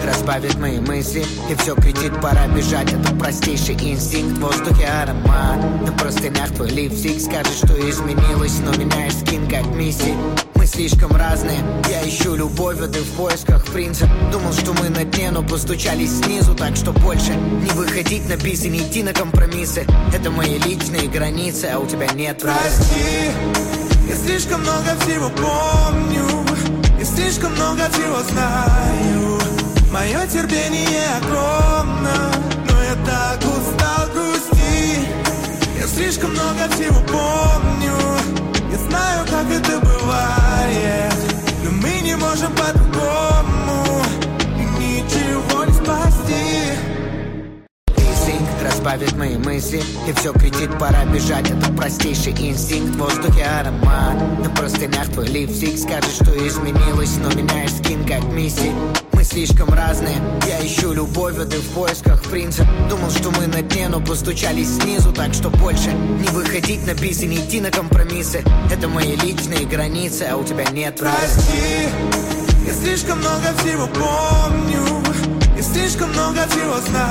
разбавит мои мысли. И все кричит, пора бежать, это простейший инстинкт. В воздухе аромат, на простынях твой липстик. Скажешь, что изменилось, но меняешь скин как миссия. Мы слишком разные, я ищу любовь, а ты в поисках принца. Думал, что мы на дне, но постучались снизу. Так что больше не выходить на бис и не идти на компромиссы. Это мои личные границы, а у тебя нет. Прости, я слишком много всего помню, я слишком много всего знаю. Мое терпение огромно, но я так устал грустить. Я слишком много всего помню, я знаю, как это бывает, но мы не можем по-другому, и ничего не спасти. Разбавит мои мысли. И все кричит, пора бежать, это простейший инстинкт. В воздухе аромат, на простынях твой липстик. Скажешь, что изменилось, но меняешь скин как миссия. Мы слишком разные, я ищу любовь, а ты в поисках принца. Думал, что мы на дне, но постучались снизу. Так что больше не выходить на бис и не идти на компромиссы. Это мои личные границы, а у тебя нет. Прости, я слишком много всего помню, я слишком много всего знаю.